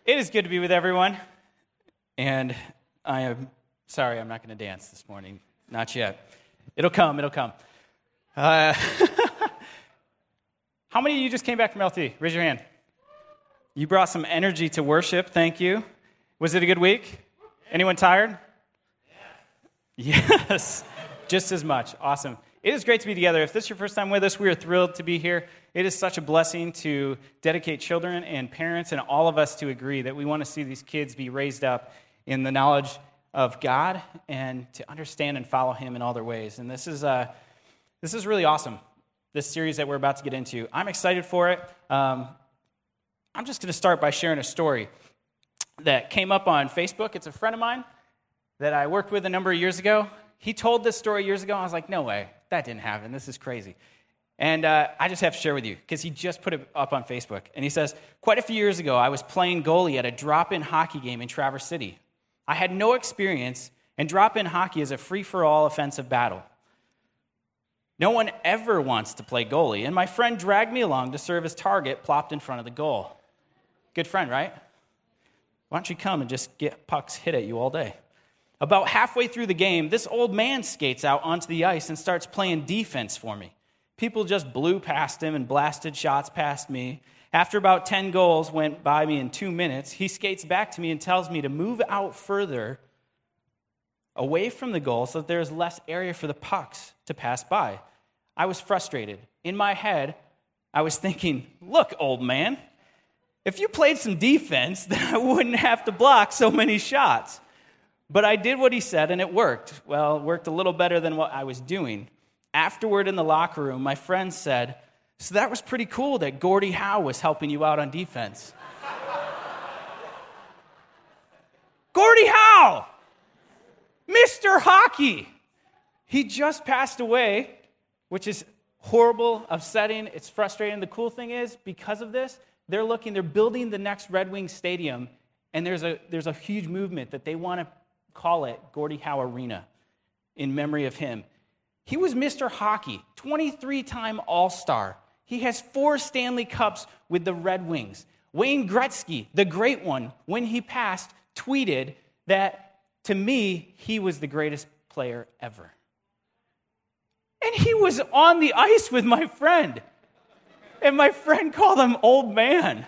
It is good to be with everyone, and I am sorry I'm not going to dance this morning. Not yet. It'll come. How many of you just came back from LT? Raise your hand. You brought some energy to worship. Thank you. Was it a good week? Anyone tired? Yes. Just as much. Awesome. It is great to be together. If this is your first time with us, we are thrilled to be here. It is such a blessing to dedicate children and parents and all of us to agree that we want to see these kids be raised up in the knowledge of God and to understand and follow Him in all their ways. And this is really awesome, this series that we're about to get into. I'm excited for it. I'm just going to start by sharing a story that came up on Facebook. It's a friend of mine that I worked with a number of years ago. He told this story years ago. I was like, no way, that didn't happen. This is crazy. And I just have to share with you because he just put it up on Facebook. And he says, quite a few years ago, I was playing goalie at a drop-in hockey game in Traverse City. I had no experience, and drop-in hockey is a free-for-all offensive battle. No one ever wants to play goalie, and my friend dragged me along to serve as target plopped in front of the goal. Good friend, right? Why don't you come and just get pucks hit at you all day? About halfway through the game, this old man skates out onto the ice and starts playing defense for me. People just blew past him and blasted shots past me. After about 10 goals went by me in 2 minutes, he skates back to me and tells me to move out further away from the goal so that there's less area for the pucks to pass by. I was frustrated. In my head, I was thinking, look, old man, if you played some defense, then I wouldn't have to block so many shots. But I did what he said, and it worked. Well, it worked a little better than what I was doing. Afterward in the locker room, my friend said, so that was pretty cool that Gordie Howe was helping you out on defense. Gordie Howe! Mr. Hockey! He just passed away, which is horrible, upsetting, it's frustrating. The cool thing is, because of this, they're building the next Red Wings stadium, and there's a huge movement that they want to call it Gordie Howe Arena in memory of him. He was Mr. Hockey, 23-time All-Star. He has 4 Stanley Cups with the Red Wings. Wayne Gretzky, the great one, when he passed, tweeted that, to me, he was the greatest player ever. And he was on the ice with my friend. And my friend called him old man.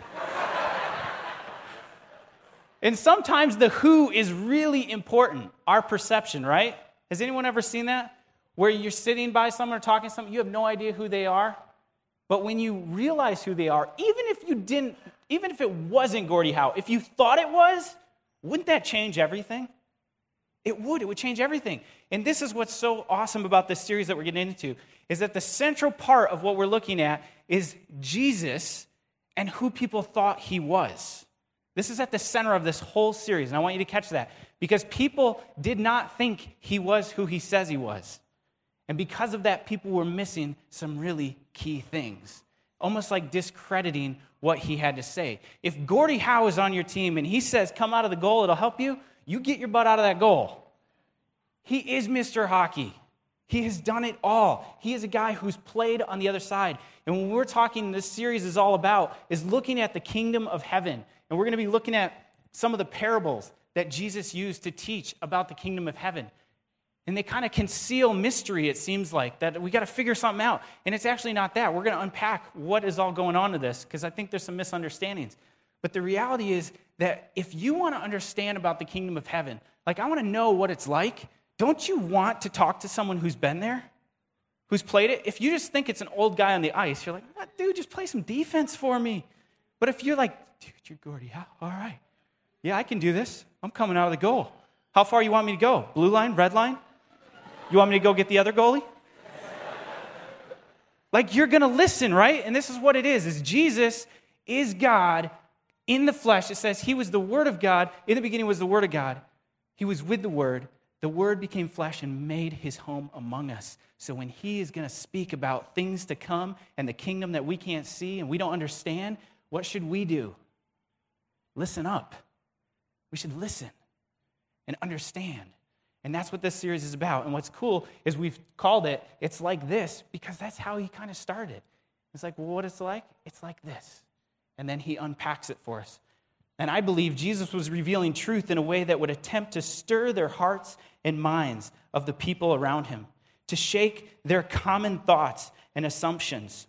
And sometimes the who is really important, our perception, right? Has anyone ever seen that? Where you're sitting by someone or talking to someone, you have no idea who they are. But when you realize who they are, even if it wasn't Gordie Howe, if you thought it was, wouldn't that change everything? It would change everything. And this is what's so awesome about this series that we're getting into, is that the central part of what we're looking at is Jesus and who people thought he was. This is at the center of this whole series, and I want you to catch that, because people did not think he was who he says he was. And because of that, people were missing some really key things, almost like discrediting what he had to say. If Gordie Howe is on your team and he says, come out of the goal, it'll help you, you get your butt out of that goal. He is Mr. Hockey. He has done it all. He is a guy who's played on the other side. And when we're talking, this series is all about, is looking at the kingdom of heaven. And we're going to be looking at some of the parables that Jesus used to teach about the kingdom of heaven. And they kind of conceal mystery, it seems like, that we got to figure something out. And it's actually not that. We're going to unpack what is all going on to this, because I think there's some misunderstandings. But the reality is that if you want to understand about the kingdom of heaven, like I want to know what it's like, don't you want to talk to someone who's been there, who's played it? If you just think it's an old guy on the ice, you're like, what, dude, just play some defense for me. But if you're like, dude, you're Gordie Howe, all right. Yeah, I can do this. I'm coming out of the goal. How far you want me to go? Blue line, red line? You want me to go get the other goalie? Like, you're going to listen, right? And this is what it is Jesus is God in the flesh. It says he was the Word of God. In the beginning was the Word of God. He was with the Word. The Word became flesh and made his home among us. So when he is going to speak about things to come and the kingdom that we can't see and we don't understand, what should we do? Listen up. We should listen and understand. And that's what this series is about. And what's cool is we've called it, It's Like This, because that's how he kind of started. It's like, well, what it's like? It's like this. And then he unpacks it for us. And I believe Jesus was revealing truth in a way that would attempt to stir their hearts and minds of the people around him, to shake their common thoughts and assumptions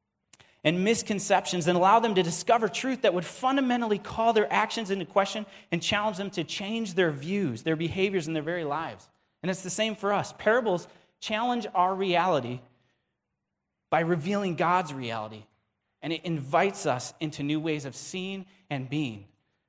and misconceptions and allow them to discover truth that would fundamentally call their actions into question and challenge them to change their views, their behaviors, and their very lives. And it's the same for us. Parables challenge our reality by revealing God's reality, and it invites us into new ways of seeing and being.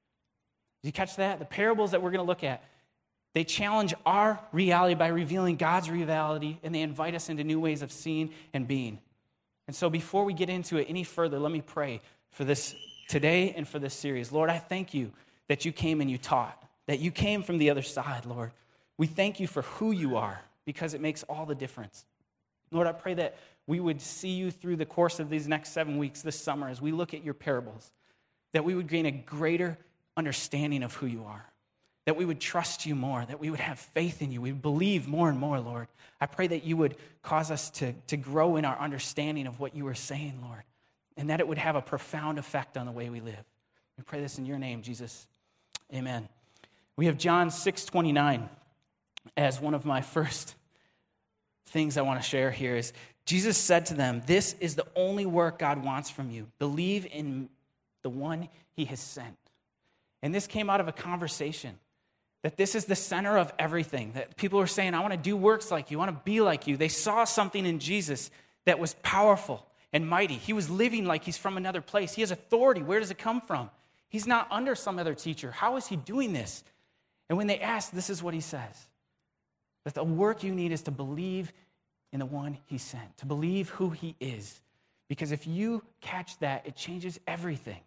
Did you catch that? The parables that we're going to look at, they challenge our reality by revealing God's reality, and they invite us into new ways of seeing and being. And so before we get into it any further, let me pray for this today and for this series. Lord, I thank you that you came and you taught, that you came from the other side, Lord. We thank you for who you are because it makes all the difference. Lord, I pray that we would see you through the course of these next 7 weeks this summer as we look at your parables, that we would gain a greater understanding of who you are, that we would trust you more, that we would have faith in you, we would believe more and more, Lord. I pray that you would cause us to grow in our understanding of what you are saying, Lord, and that it would have a profound effect on the way we live. We pray this in your name, Jesus. Amen. We have John 6:29 as one of my first things I want to share here is Jesus said to them, "This is the only work God wants from you. Believe in the one he has sent." And this came out of a conversation that this is the center of everything, that people were saying, I want to do works like you, I want to be like you. They saw something in Jesus that was powerful and mighty. He was living like he's from another place. He has authority. Where does it come from? He's not under some other teacher. How is he doing this? And when they asked, this is what he says, that the work you need is to believe in the one he sent, to believe who he is. Because if you catch that, it changes everything.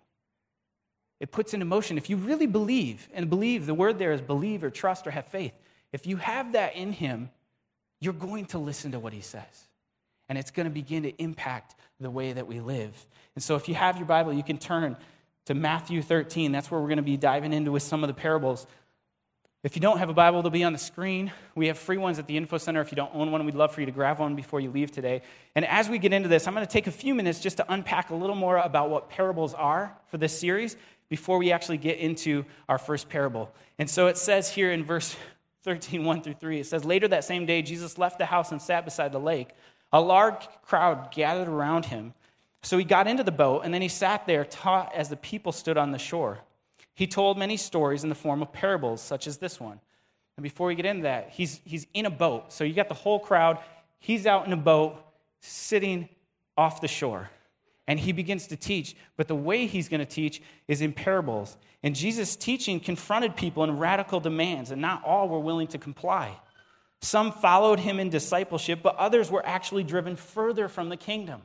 It puts into motion. If you really believe, and believe, the word there is believe or trust or have faith. If you have that in him, you're going to listen to what he says. And it's going to begin to impact the way that we live. And so if you have your Bible, you can turn to Matthew 13. That's where we're going to be diving into with some of the parables. If you don't have a Bible, they'll be on the screen. We have free ones at the Info Center. If you don't own one, we'd love for you to grab one before you leave today. And as we get into this, I'm going to take a few minutes just to unpack a little more about what parables are for this series before we actually get into our first parable. And so it says here in verse 13, 1 through 3, it says, "Later that same day, Jesus left the house and sat beside the lake. A large crowd gathered around him. So he got into the boat, and then he sat there, taught as the people stood on the shore. He told many stories in the form of parables, such as this one." And before we get into that, he's in a boat. So you got the whole crowd. He's out in a boat, sitting off the shore. And he begins to teach. But the way he's going to teach is in parables. And Jesus' teaching confronted people in radical demands, and not all were willing to comply. Some followed him in discipleship, but others were actually driven further from the kingdom.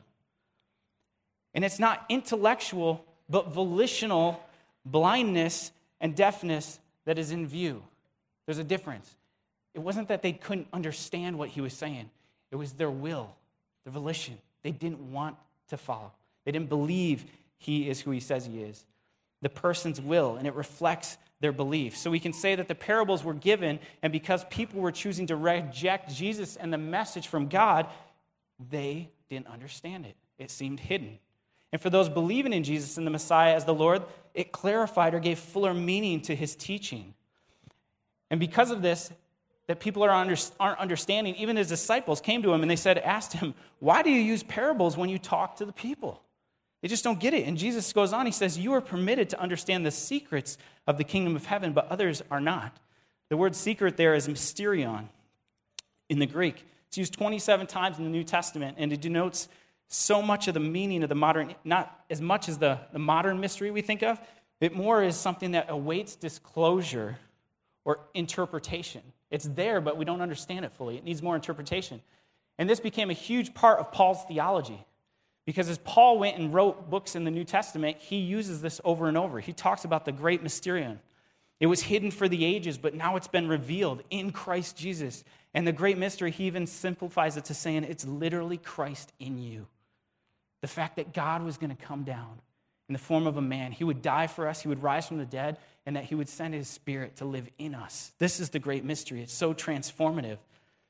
And it's not intellectual, but volitional blindness and deafness that is in view. There's a difference. It wasn't that they couldn't understand what he was saying. It was their will, their volition. They didn't want to follow. They didn't believe he is who he says he is. The person's will, and it reflects their belief. So we can say that the parables were given, and because people were choosing to reject Jesus and the message from God, they didn't understand it. It seemed hidden. And for those believing in Jesus and the Messiah as the Lord, it clarified or gave fuller meaning to his teaching. And because of this, that people aren't understanding, even his disciples came to him and they asked him, "Why do you use parables when you talk to the people?" They just don't get it. And Jesus goes on, he says, "You are permitted to understand the secrets of the kingdom of heaven, but others are not." The word secret there is mysterion in the Greek. It's used 27 times in the New Testament, and it denotes so much of the meaning of the modern, not as much as the modern mystery we think of, it more is something that awaits disclosure or interpretation. It's there, but we don't understand it fully. It needs more interpretation. And this became a huge part of Paul's theology. Because as Paul went and wrote books in the New Testament, he uses this over and over. He talks about the great mysterion. It was hidden for the ages, but now it's been revealed in Christ Jesus. And the great mystery, he even simplifies it to saying it's literally Christ in you. The fact that God was going to come down in the form of a man. He would die for us, he would rise from the dead, and that he would send his Spirit to live in us. This is the great mystery. It's so transformative.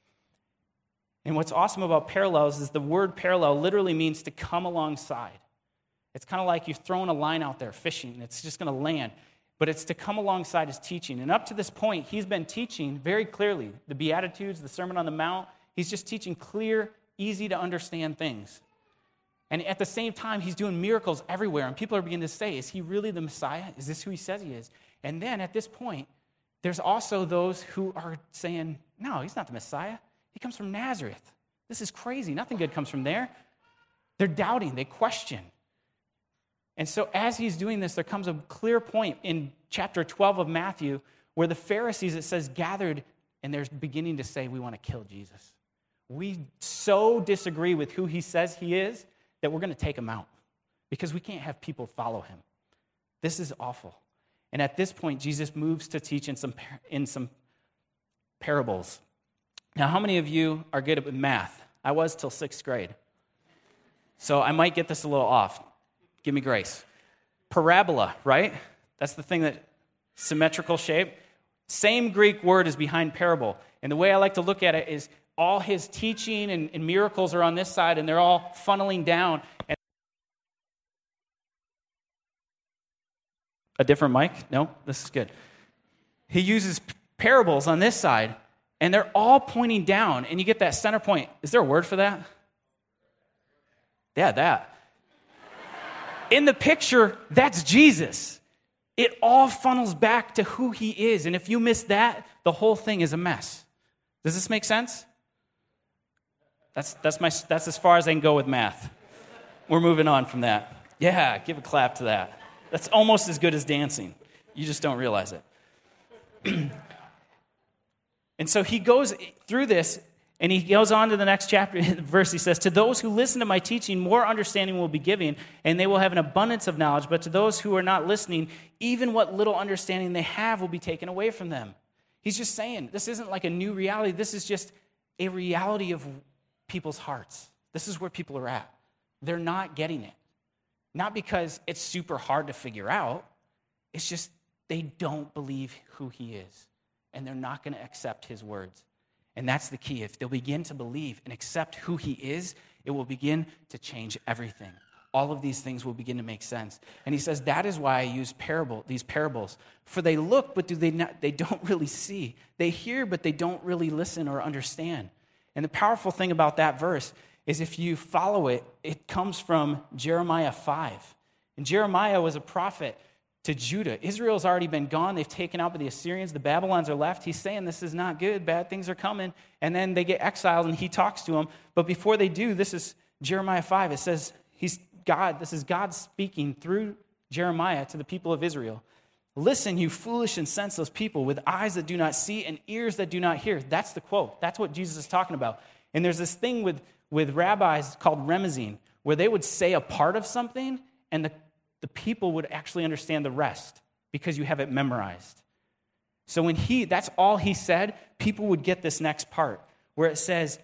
And what's awesome about parallels is the word parallel literally means to come alongside. It's kind of like you're throwing a line out there fishing, and it's just going to land. but it's to come alongside his teaching. And up to this point, he's been teaching very clearly the Beatitudes, the Sermon on the Mount. He's just teaching clear, easy to understand things. And at the same time, he's doing miracles everywhere, and people are beginning to say, is he really the Messiah? Is this who he says he is? And then at this point, there's also those who are saying, no, he's not the Messiah. He comes from Nazareth. This is crazy. Nothing good comes from there. They're doubting. They question. And so as he's doing this, there comes a clear point in chapter 12 of Matthew where the Pharisees, it says, gathered, and they're beginning to say, we want to kill Jesus. We so disagree with who he says he is that we're going to take him out because we can't have people follow him. This is awful. And at this point, Jesus moves to teach in some parables. Now, how many of you are good at math? I was till 6th grade. So I might get this a little off. Give me grace. Parabola, right? That's the thing that symmetrical shape. Same Greek word is behind parable. And the way I like to look at it is all his teaching and miracles are on this side, and they're all funneling down. And a different mic? No, this is good. He uses parables on this side, and they're all pointing down, and you get that center point. Is there a word for that? Yeah, that. In the picture, that's Jesus. It all funnels back to who he is, and if you miss that, the whole thing is a mess. Does this make sense? That's as far as I can go with math. We're moving on from that. Yeah, give a clap to that. That's almost as good as dancing. You just don't realize it. And so he goes through this, and he goes on to the next chapter. Verse, he says, to those who listen to my teaching, more understanding will be given, and they will have an abundance of knowledge. But to those who are not listening, even what little understanding they have will be taken away from them. He's just saying, this isn't like a new reality. This is just a reality of people's hearts. This is where people are at. They're not getting it. Not because it's super hard to figure out. It's just they don't believe who he is. And they're not going to accept his words. And that's the key. If they'll begin to believe and accept who he is, it will begin to change everything. All of these things will begin to make sense. And he says, that is why I use these parables. For they look, but they don't really see. They hear, but they don't really listen or understand. And the powerful thing about that verse is if you follow it, it comes from Jeremiah 5. And Jeremiah was a prophet to Judah. Israel's already been gone. They've taken out by the Assyrians. The Babylons are left. He's saying this is not good. Bad things are coming. And then they get exiled, and he talks to them. But before they do, this is Jeremiah 5. It says this is God speaking through Jeremiah to the people of Israel. Listen, you foolish and senseless people, with eyes that do not see and ears that do not hear. That's the quote. That's what Jesus is talking about. And there's this thing with rabbis called remezin, where they would say a part of something, and the people would actually understand the rest because you have it memorized. So when that's all he said, people would get this next part where it says,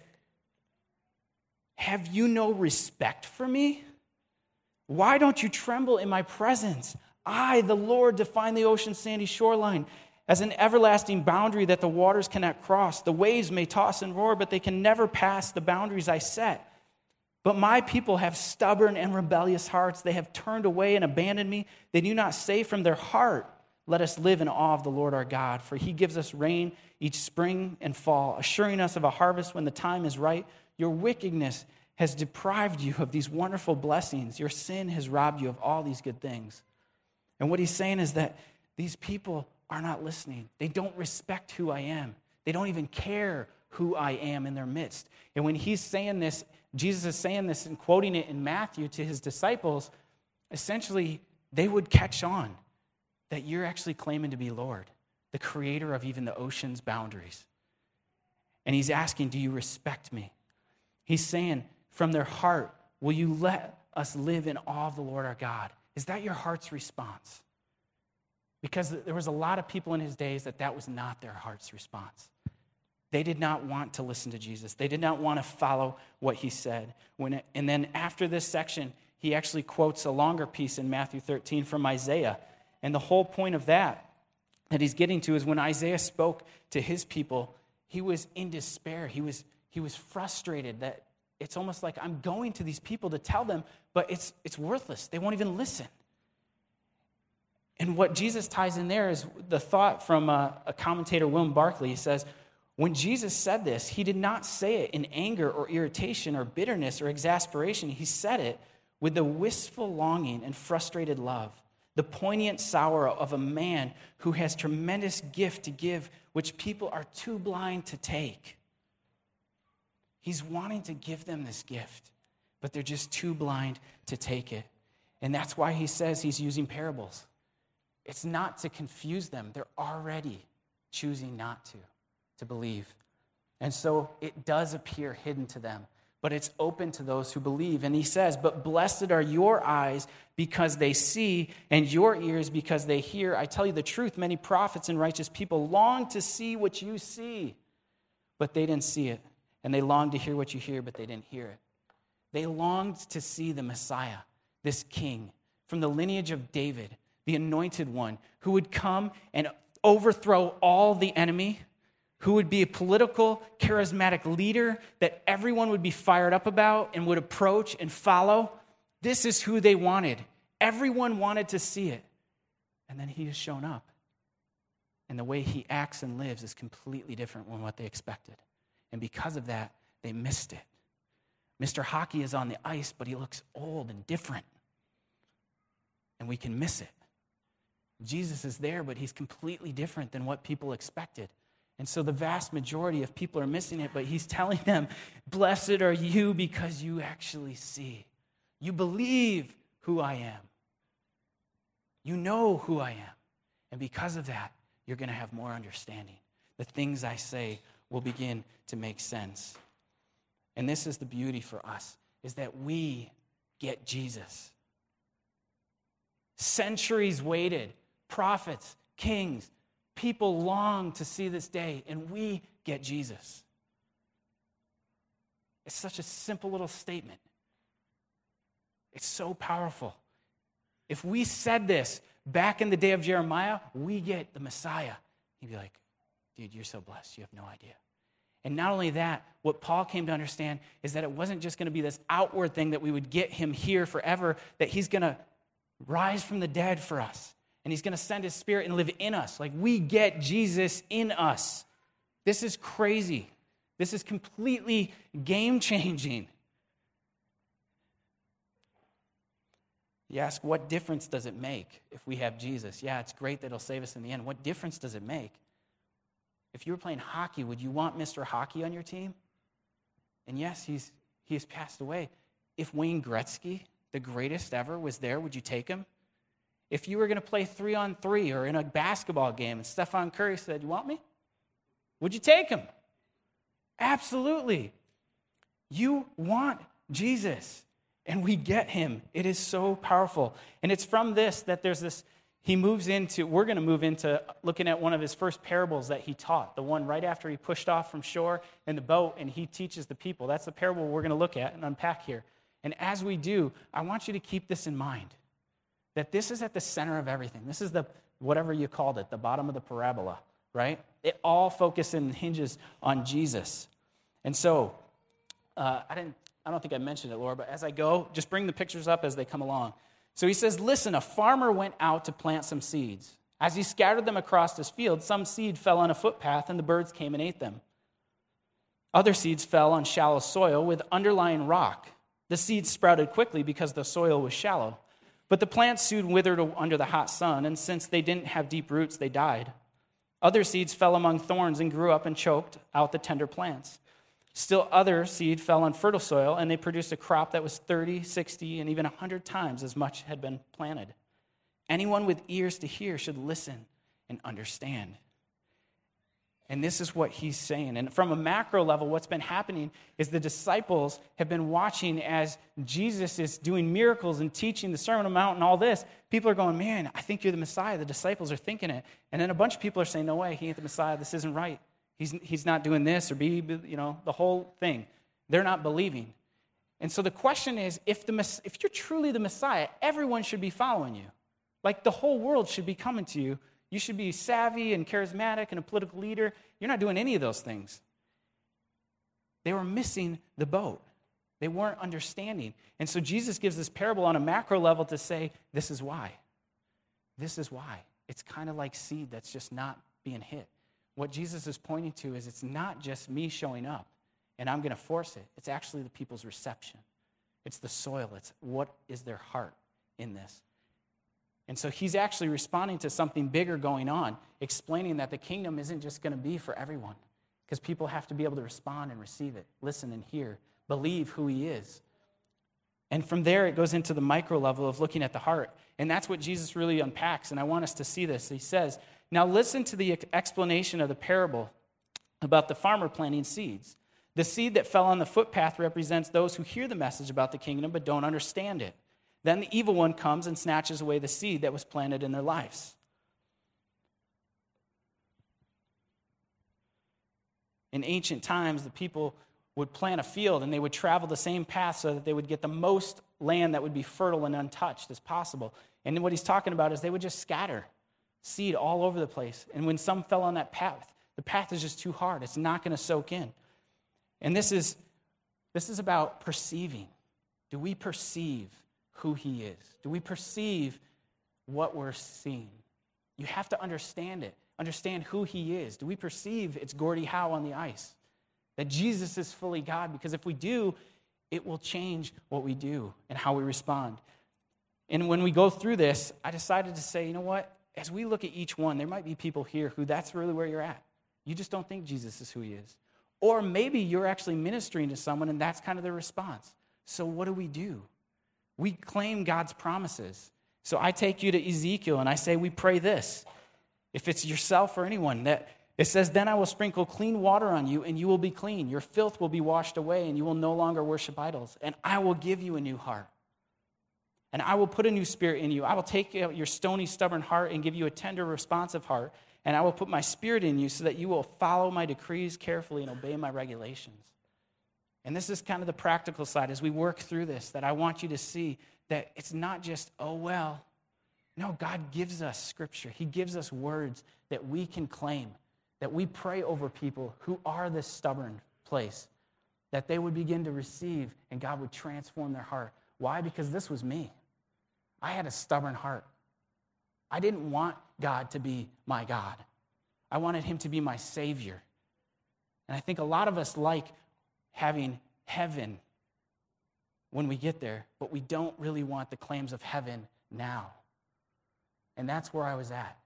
have you no respect for me? Why don't you tremble in my presence? I, the Lord, define the ocean's sandy shoreline as an everlasting boundary that the waters cannot cross. The waves may toss and roar, but they can never pass the boundaries I set. But my people have stubborn and rebellious hearts. They have turned away and abandoned me. They do not say from their heart, let us live in awe of the Lord our God, for he gives us rain each spring and fall, assuring us of a harvest when the time is right. Your wickedness has deprived you of these wonderful blessings. Your sin has robbed you of all these good things. And what he's saying is that these people are not listening. They don't respect who I am. They don't even care who I am in their midst. And when he's saying this, Jesus is saying this and quoting it in Matthew to his disciples, essentially they would catch on that you're actually claiming to be Lord, the creator of even the ocean's boundaries. And he's asking, do you respect me? He's saying, from their heart, will you let us live in awe of the Lord our God? Is that your heart's response? Because there was a lot of people in his days that was not their heart's response. They did not want to listen to Jesus. They did not want to follow what he said. And then after this section, he actually quotes a longer piece in Matthew 13 from Isaiah. And the whole point of that he's getting to is when Isaiah spoke to his people, he was in despair. He was frustrated that it's almost like I'm going to these people to tell them, but it's worthless. They won't even listen. And what Jesus ties in there is the thought from a commentator, William Barclay. He says, when Jesus said this, he did not say it in anger or irritation or bitterness or exasperation. He said it with the wistful longing and frustrated love, the poignant sorrow of a man who has tremendous gift to give, which people are too blind to take. He's wanting to give them this gift, but they're just too blind to take it. And that's why he says he's using parables. It's not to confuse them. They're already choosing not to believe. And so it does appear hidden to them, but it's open to those who believe. And he says, but blessed are your eyes because they see, and your ears because they hear. I tell you the truth, many prophets and righteous people long to see what you see, but they didn't see it. And they longed to hear what you hear, but they didn't hear it. They longed to see the Messiah, this king, from the lineage of David, the anointed one, who would come and overthrow all the enemy, who would be a political, charismatic leader that everyone would be fired up about and would approach and follow. This is who they wanted. Everyone wanted to see it. And then he has shown up. And the way he acts and lives is completely different from what they expected. And because of that, they missed it. Mr. Hockey is on the ice, but he looks old and different. And we can miss it. Jesus is there, but he's completely different than what people expected. And so the vast majority of people are missing it, but he's telling them, blessed are you because you actually see. You believe who I am. You know who I am. And because of that, you're going to have more understanding. The things I say will begin to make sense. And this is the beauty for us, is that we get Jesus. Centuries waited. Prophets, kings, people long to see this day, and we get Jesus. It's such a simple little statement. It's so powerful. If we said this back in the day of Jeremiah, we get the Messiah. He'd be like, dude, you're so blessed, you have no idea. And not only that, what Paul came to understand is that it wasn't just going to be this outward thing that we would get him here forever, that he's going to rise from the dead for us. And he's going to send his Spirit and live in us. Like, we get Jesus in us. This is crazy. This is completely game-changing. You ask, what difference does it make if we have Jesus? Yeah, it's great that he'll save us in the end. What difference does it make? If you were playing hockey, would you want Mr. Hockey on your team? And yes, he has passed away. If Wayne Gretzky, the greatest ever, was there, would you take him? If you were going to play 3-on-3 or in a basketball game and Stephen Curry said, you want me? Would you take him? Absolutely. You want Jesus, and we get him. It is so powerful. And it's from this that there's this, we're going to move into looking at one of his first parables that he taught, the one right after he pushed off from shore in the boat and he teaches the people. That's the parable we're going to look at and unpack here. And as we do, I want you to keep this in mind, that this is at the center of everything. This is the, whatever you called it, the bottom of the parabola, right? It all focuses and hinges on Jesus. And so, I don't think I mentioned it, Laura, but as I go, just bring the pictures up as they come along. So he says, listen, a farmer went out to plant some seeds. As he scattered them across his field, some seed fell on a footpath and the birds came and ate them. Other seeds fell on shallow soil with underlying rock. The seeds sprouted quickly because the soil was shallow. But the plants soon withered under the hot sun, and since they didn't have deep roots, they died. Other seeds fell among thorns and grew up and choked out the tender plants. Still other seed fell on fertile soil, and they produced a crop that was 30, 60, and even 100 times as much had been planted. Anyone with ears to hear should listen and understand. And this is what he's saying. And from a macro level, what's been happening is the disciples have been watching as Jesus is doing miracles and teaching the Sermon on the Mount and all this. People are going, man, I think you're the Messiah. The disciples are thinking it. And then a bunch of people are saying, no way, he ain't the Messiah. This isn't right. He's not doing this or the whole thing. They're not believing. And so the question is, if you're truly the Messiah, everyone should be following you. Like the whole world should be coming to you. You should be savvy and charismatic and a political leader. You're not doing any of those things. They were missing the boat. They weren't understanding. And so Jesus gives this parable on a macro level to say, this is why. This is why. It's kind of like seed that's just not being hit. What Jesus is pointing to is it's not just me showing up and I'm going to force it. It's actually the people's reception. It's the soil. It's what is their heart in this. And so he's actually responding to something bigger going on, explaining that the kingdom isn't just going to be for everyone, because people have to be able to respond and receive it, listen and hear, believe who he is. And from there, it goes into the micro level of looking at the heart. And that's what Jesus really unpacks, and I want us to see this. He says, now listen to the explanation of the parable about the farmer planting seeds. The seed that fell on the footpath represents those who hear the message about the kingdom but don't understand it. Then the evil one comes and snatches away the seed that was planted in their lives. In ancient times, the people would plant a field and they would travel the same path so that they would get the most land that would be fertile and untouched as possible. And what he's talking about is they would just scatter seed all over the place. And when some fell on that path, the path is just too hard. It's not going to soak in. And this is about perceiving. Do we perceive who he is? Do we perceive what we're seeing? You have to understand it. Understand who he is. Do we perceive it's Gordie Howe on the ice? That Jesus is fully God? Because if we do, it will change what we do and how we respond. And when we go through this, I decided to say, you know what? As we look at each one, there might be people here who that's really where you're at. You just don't think Jesus is who he is. Or maybe you're actually ministering to someone and that's kind of their response. So what do? We claim God's promises. So I take you to Ezekiel and I say, we pray this. If it's yourself or anyone, that it says, then I will sprinkle clean water on you and you will be clean. Your filth will be washed away and you will no longer worship idols. And I will give you a new heart. And I will put a new spirit in you. I will take your stony, stubborn heart and give you a tender, responsive heart. And I will put my spirit in you so that you will follow my decrees carefully and obey my regulations. And this is kind of the practical side as we work through this, that I want you to see that it's not just, oh, well. No, God gives us scripture. He gives us words that we can claim, that we pray over people who are this stubborn place, that they would begin to receive and God would transform their heart. Why? Because this was me. I had a stubborn heart. I didn't want God to be my God. I wanted him to be my Savior. And I think a lot of us like having heaven when we get there, but we don't really want the claims of heaven now. And that's where I was at.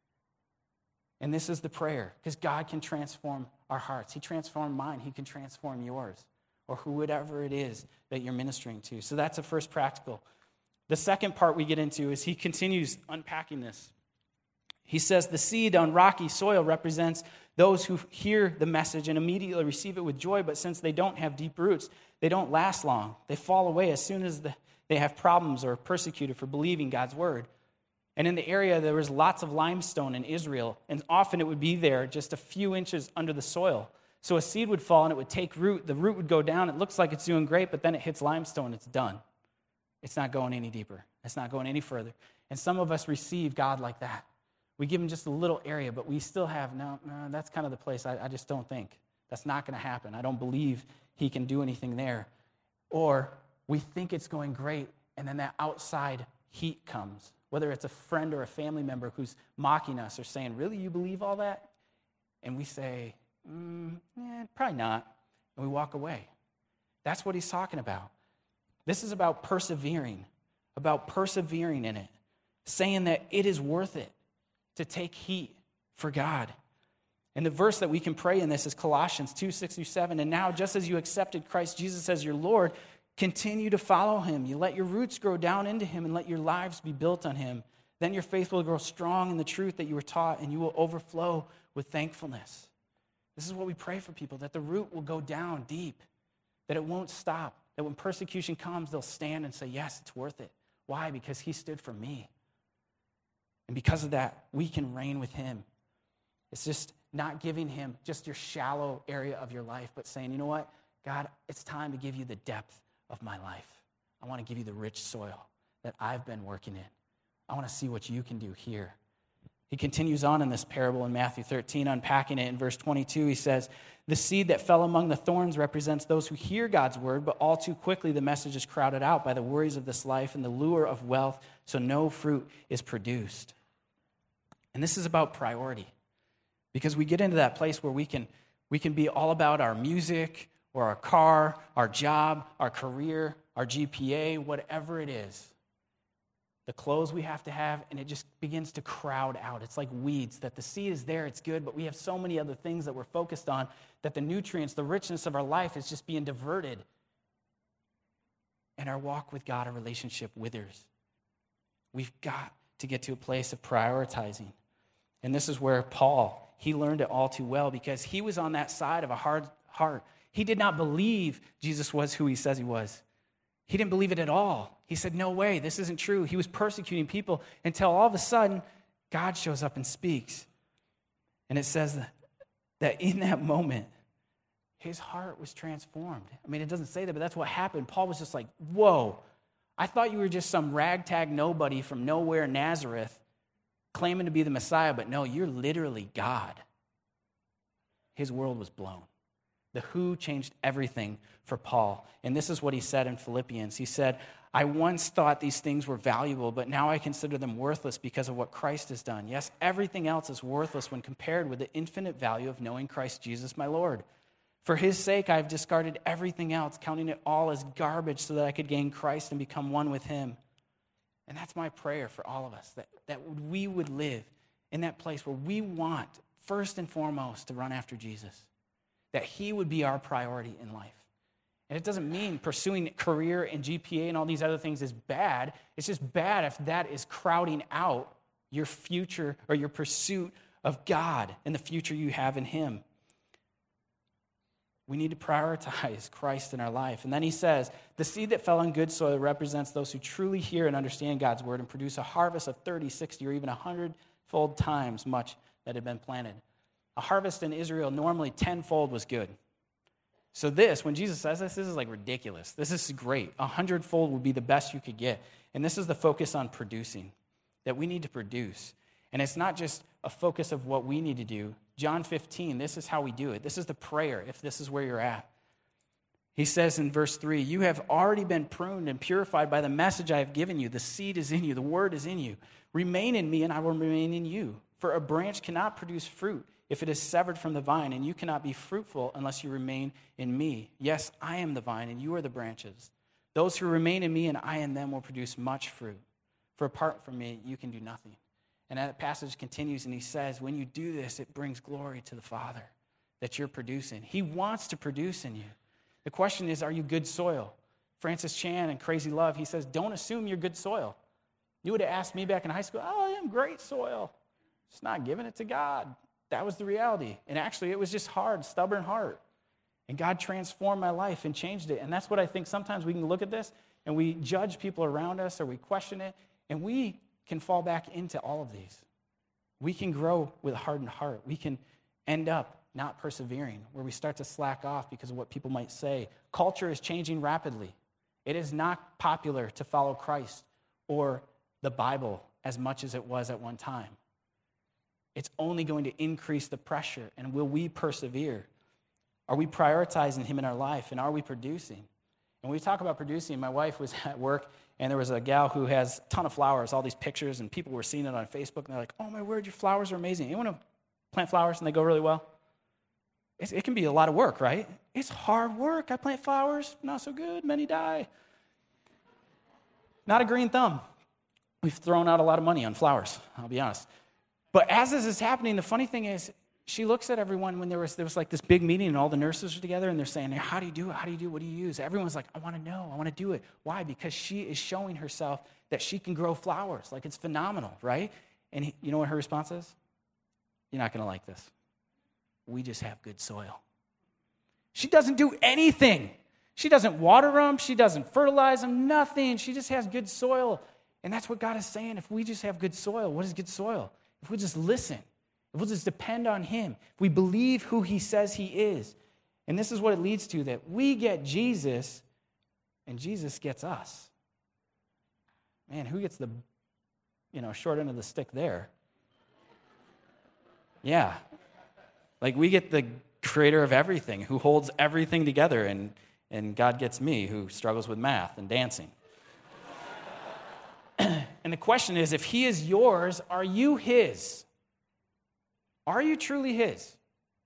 And this is the prayer, because God can transform our hearts. He transformed mine. He can transform yours, or whoever it is that you're ministering to. So that's the first practical. The second part we get into is he continues unpacking this. He says the seed on rocky soil represents those who hear the message and immediately receive it with joy, but since they don't have deep roots, they don't last long. They fall away as soon as they have problems or are persecuted for believing God's word. And in the area, there was lots of limestone in Israel, and often it would be there just a few inches under the soil. So a seed would fall and it would take root. The root would go down. It looks like it's doing great, but then it hits limestone. It's done. It's not going any deeper. It's not going any further. And some of us receive God like that. We give him just a little area, but we still have, no, that's kind of the place I just don't think. That's not going to happen. I don't believe he can do anything there. Or we think it's going great, and then that outside heat comes, whether it's a friend or a family member who's mocking us or saying, really, you believe all that? And we say, probably not, and we walk away. That's what he's talking about. This is about persevering in it, saying that it is worth it to take heat for God. And the verse that we can pray in this is Colossians 2:6-7. And now, just as you accepted Christ Jesus as your Lord, continue to follow him. You let your roots grow down into him and let your lives be built on him. Then your faith will grow strong in the truth that you were taught, and you will overflow with thankfulness. This is what we pray for people, that the root will go down deep, that it won't stop, that when persecution comes, they'll stand and say, yes, it's worth it. Why? Because he stood for me. And because of that, we can reign with him. It's just not giving him just your shallow area of your life, but saying, you know what, God, it's time to give you the depth of my life. I want to give you the rich soil that I've been working in. I want to see what you can do here. He continues on in this parable in Matthew 13, unpacking it in verse 22. He says, the seed that fell among the thorns represents those who hear God's word, but all too quickly the message is crowded out by the worries of this life and the lure of wealth, so no fruit is produced. And this is about priority, because we get into that place where we can be all about our music or our car, our job, our career, our GPA, whatever it is. The clothes we have to have, and it just begins to crowd out. It's like weeds, that the seed is there, it's good, but we have so many other things that we're focused on that the nutrients, the richness of our life is just being diverted. And our walk with God, our relationship withers. We've got to get to a place of prioritizing. And this is where Paul, he learned it all too well, because he was on that side of a hard heart. He did not believe Jesus was who he says he was. He didn't believe it at all. He said, no way, this isn't true. He was persecuting people until all of a sudden, God shows up and speaks. And it says that in that moment, his heart was transformed. I mean, it doesn't say that, but that's what happened. Paul was just like, whoa, I thought you were just some ragtag nobody from nowhere, Nazareth, claiming to be the Messiah, but no, you're literally God. His world was blown. The who changed everything for Paul. And this is what he said in Philippians. He said, I once thought these things were valuable, but now I consider them worthless because of what Christ has done. Yes, everything else is worthless when compared with the infinite value of knowing Christ Jesus my Lord. For his sake, I have discarded everything else, counting it all as garbage so that I could gain Christ and become one with him. And that's my prayer for all of us, that we would live in that place where we want, first and foremost, to run after Jesus. That he would be our priority in life. And it doesn't mean pursuing career and GPA and all these other things is bad. It's just bad if that is crowding out your future or your pursuit of God and the future you have in him. We need to prioritize Christ in our life. And then he says, the seed that fell on good soil represents those who truly hear and understand God's word and produce a harvest of 30, 60, or even 100-fold times much that had been planted. A harvest in Israel, normally 10-fold was good. So when Jesus says this is like ridiculous. This is great. 100-fold would be the best you could get. And this is the focus on producing, that we need to produce. And it's not just a focus of what we need to do. John 15, this is how we do it. This is the prayer, if this is where you're at. He says in verse 3, you have already been pruned and purified by the message I have given you. The seed is in you. The word is in you. Remain in me, and I will remain in you. For a branch cannot produce fruit if it is severed from the vine, and you cannot be fruitful unless you remain in me. Yes, I am the vine, and you are the branches. Those who remain in me and I in them will produce much fruit. For apart from me, you can do nothing. And that passage continues, and he says, when you do this, it brings glory to the Father that you're producing. He wants to produce in you. The question is, are you good soil? Francis Chan in Crazy Love, he says, don't assume you're good soil. You would have asked me back in high school, oh, I am great soil. Just not giving it to God. That was the reality. And actually, it was just hard, stubborn heart. And God transformed my life and changed it. And that's what I think sometimes we can look at this and we judge people around us or we question it, and we can fall back into all of these. We can grow with a hardened heart. We can end up not persevering, where we start to slack off because of what people might say. Culture is changing rapidly. It is not popular to follow Christ or the Bible as much as it was at one time. It's only going to increase the pressure. And will we persevere? Are we prioritizing him in our life? And are we producing? And when we talk about producing, my wife was at work, and there was a gal who has a ton of flowers, all these pictures, and people were seeing it on Facebook, and they're like, oh my word, your flowers are amazing. You want to plant flowers and they go really well? It can be a lot of work, right? It's hard work. I plant flowers, not so good, many die. Not a green thumb. We've thrown out a lot of money on flowers, I'll be honest. But as this is happening, the funny thing is, she looks at everyone when there was like this big meeting and all the nurses are together and they're saying, how do you do it? How do you do it? What do you use? Everyone's like, I want to know. I want to do it. Why? Because she is showing herself that she can grow flowers. Like, it's phenomenal, right? And you know what her response is? You're not going to like this. We just have good soil. She doesn't do anything. She doesn't water them. She doesn't fertilize them. Nothing. She just has good soil. And that's what God is saying. If we just have good soil, what is good soil? If we just listen, if we'll just depend on him, if we believe who he says he is. And this is what it leads to, that we get Jesus and Jesus gets us. Man, who gets the short end of the stick there? Yeah. Like, we get the creator of everything, who holds everything together, and God gets me, who struggles with math and dancing. And the question is, if he is yours, are you his? Are you truly his?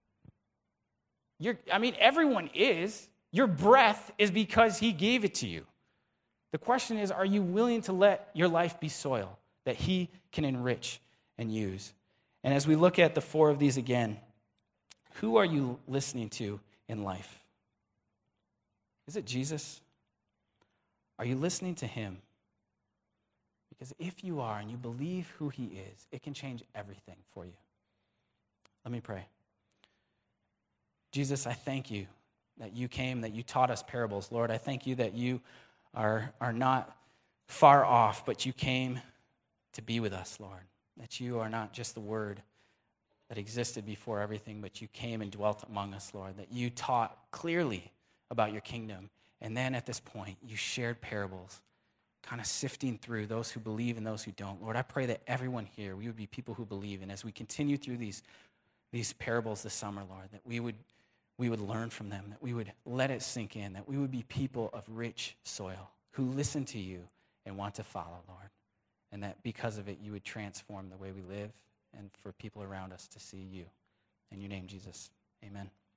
Everyone is. Your breath is because he gave it to you. The question is, are you willing to let your life be soil that he can enrich and use? And as we look at the 4 of these again, who are you listening to in life? Is it Jesus? Are you listening to him? Because if you are and you believe who he is, it can change everything for you. Let me pray. Jesus, I thank you that you came, that you taught us parables. Lord, I thank you that you are not far off, but you came to be with us, Lord. That you are not just the word that existed before everything, but you came and dwelt among us, Lord. That you taught clearly about your kingdom. And then at this point, you shared parables, kind of sifting through those who believe and those who don't. Lord, I pray that everyone here, we would be people who believe. And as we continue through these parables this summer, Lord, that we would learn from them, that we would let it sink in, that we would be people of rich soil who listen to you and want to follow, Lord. And that because of it, you would transform the way we live and for people around us to see you. In your name, Jesus, amen.